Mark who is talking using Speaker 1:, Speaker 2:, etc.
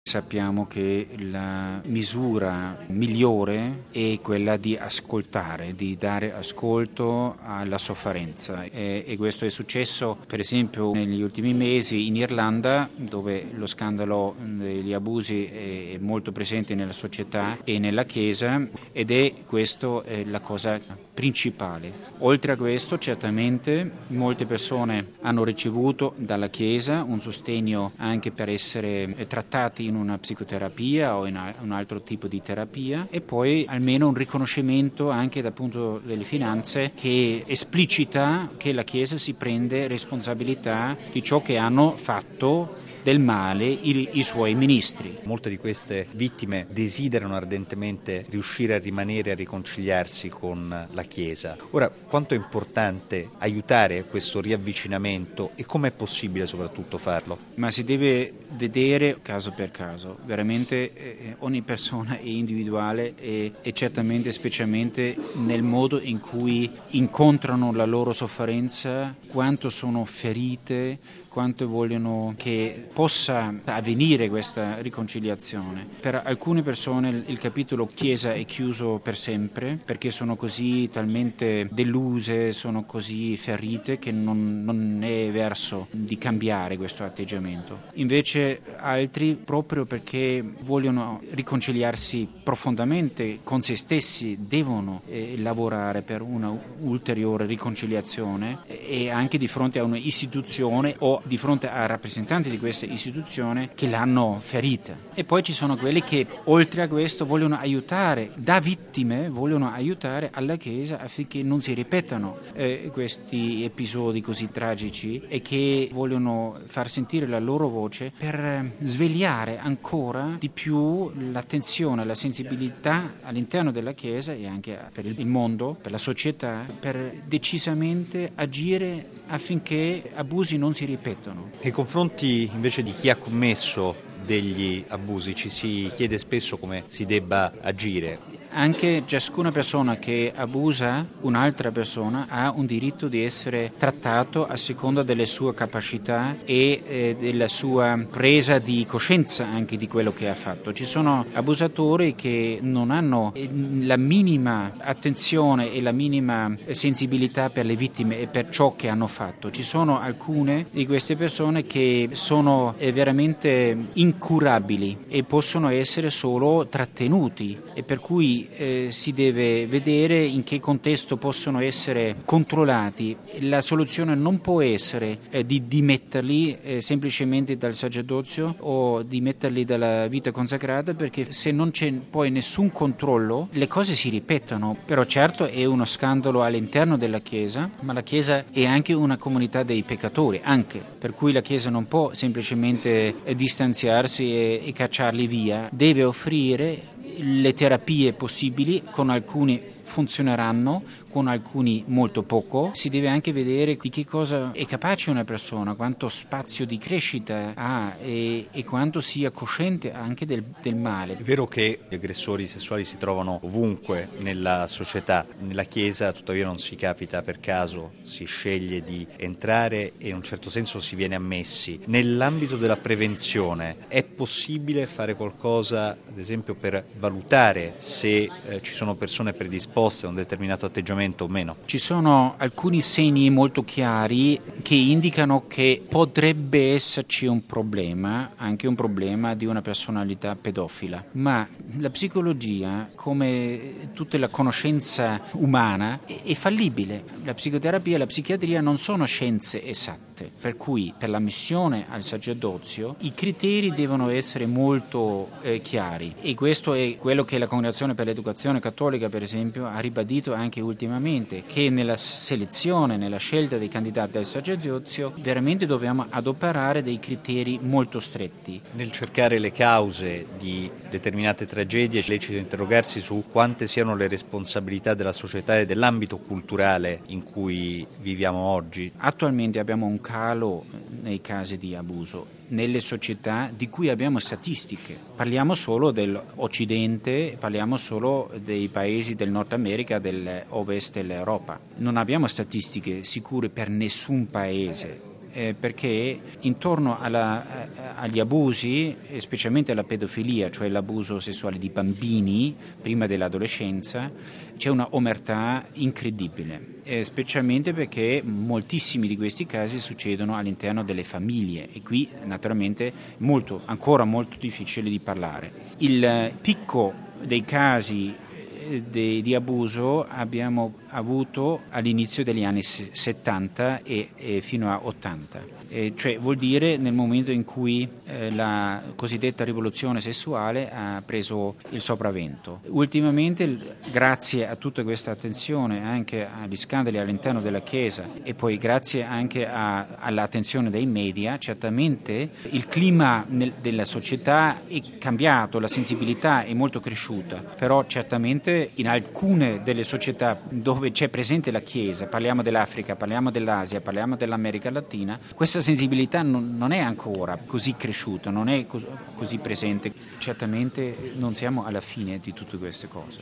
Speaker 1: Sappiamo che la misura migliore è quella di ascoltare, di dare ascolto alla sofferenza e questo è successo per esempio negli ultimi mesi in Irlanda, dove lo scandalo degli abusi è molto presente nella società e nella Chiesa, ed è questo la cosa principale. Oltre a questo, certamente molte persone hanno ricevuto dalla Chiesa un sostegno anche per essere trattati in una psicoterapia o in un altro tipo di terapia, e poi almeno un riconoscimento anche dal punto delle finanze che esplicita che la Chiesa si prende responsabilità di ciò che hanno fatto del male i suoi ministri.
Speaker 2: Molte di queste vittime desiderano ardentemente riuscire a rimanere, a riconciliarsi con la Chiesa. Ora, quanto è importante aiutare questo riavvicinamento e com'è possibile soprattutto farlo?
Speaker 1: Ma si deve vedere caso per caso, veramente ogni persona è individuale e certamente specialmente nel modo in cui incontrano la loro sofferenza, quanto sono ferite, quanto vogliono che possa avvenire questa riconciliazione. Per alcune persone il capitolo Chiesa è chiuso per sempre perché sono così talmente deluse, sono così ferite che non è verso di cambiare questo atteggiamento. Invece altri, proprio perché vogliono riconciliarsi profondamente con se stessi, devono lavorare per una ulteriore riconciliazione e anche di fronte a un'istituzione o di fronte a rappresentanti di questa istituzione che l'hanno ferita. E poi ci sono quelli che oltre a questo vogliono aiutare, da vittime vogliono aiutare alla Chiesa affinché non si ripetano questi episodi così tragici e che vogliono far sentire la loro voce per svegliare ancora di più l'attenzione, la sensibilità all'interno della Chiesa e anche per il mondo, per la società, per decisamente agire affinché abusi non si ripetano.
Speaker 2: Nei confronti invece di chi ha commesso degli abusi ci si chiede spesso come si debba agire.
Speaker 1: Anche ciascuna persona che abusa un'altra persona ha un diritto di essere trattato a seconda delle sue capacità e della sua presa di coscienza anche di quello che ha fatto. Ci sono abusatori che non hanno la minima attenzione e la minima sensibilità per le vittime e per ciò che hanno fatto. Ci sono alcune di queste persone che sono veramente incurabili e possono essere solo trattenuti, e per cui si deve vedere in che contesto possono essere controllati. La soluzione non può essere di dimetterli semplicemente dal sacerdozio o dimetterli dalla vita consacrata, perché se non c'è poi nessun controllo le cose si ripetono. Però certo è uno scandalo all'interno della Chiesa, ma la Chiesa è anche una comunità dei peccatori, anche, per cui la Chiesa non può semplicemente distanziarsi e cacciarli via, deve offrire le terapie possibili. Con alcuni funzioneranno, con alcuni molto poco. Si deve anche vedere di che cosa è capace una persona, quanto spazio di crescita ha e quanto sia cosciente anche del male.
Speaker 2: È vero che gli aggressori sessuali si trovano ovunque nella società, nella Chiesa tuttavia non si capita per caso, si sceglie di entrare e in un certo senso si viene ammessi. Nell'ambito della prevenzione è possibile fare qualcosa, ad esempio, per valutare se ci sono persone predisposte a un determinato atteggiamento o meno?
Speaker 1: Ci sono alcuni segni molto chiari che indicano che potrebbe esserci un problema, anche un problema di una personalità pedofila, ma la psicologia, come tutta la conoscenza umana, è fallibile. La psicoterapia e la psichiatria non sono scienze esatte, per cui per l'ammissione al sacerdozio i criteri devono essere molto chiari, e questo è quello che la Congregazione per l'Educazione Cattolica, per esempio, ha ribadito anche ultimamente, che nella selezione, nella scelta dei candidati al sacerdozio veramente dobbiamo adoperare dei criteri molto stretti.
Speaker 2: Nel cercare le cause di determinate tragedie è lecito interrogarsi su quante siano le responsabilità della società e dell'ambito culturale in cui viviamo oggi.
Speaker 1: Attualmente abbiamo un calo nei casi di abuso nelle società di cui abbiamo statistiche. Parliamo solo dell'Occidente, parliamo solo dei paesi del Nord America, dell'Ovest dell'Europa. Non abbiamo statistiche sicure per nessun paese. perché intorno agli abusi, specialmente alla pedofilia, cioè l'abuso sessuale di bambini prima dell'adolescenza, c'è una omertà incredibile, specialmente perché moltissimi di questi casi succedono all'interno delle famiglie e qui naturalmente ancora molto difficile di parlare. Il picco dei casi di abuso abbiamo avuto all'inizio degli anni 70 e fino a 80. Cioè vuol dire nel momento in cui la cosiddetta rivoluzione sessuale ha preso il sopravvento. Ultimamente, grazie a tutta questa attenzione anche agli scandali all'interno della Chiesa e poi grazie anche all'attenzione dei media, certamente il clima della società è cambiato, la sensibilità è molto cresciuta, però certamente in alcune delle società dove c'è presente la Chiesa, parliamo dell'Africa, parliamo dell'Asia, parliamo dell'America Latina, questa sensibilità non è ancora così cresciuta, non è così presente. Certamente non siamo alla fine di tutte queste cose.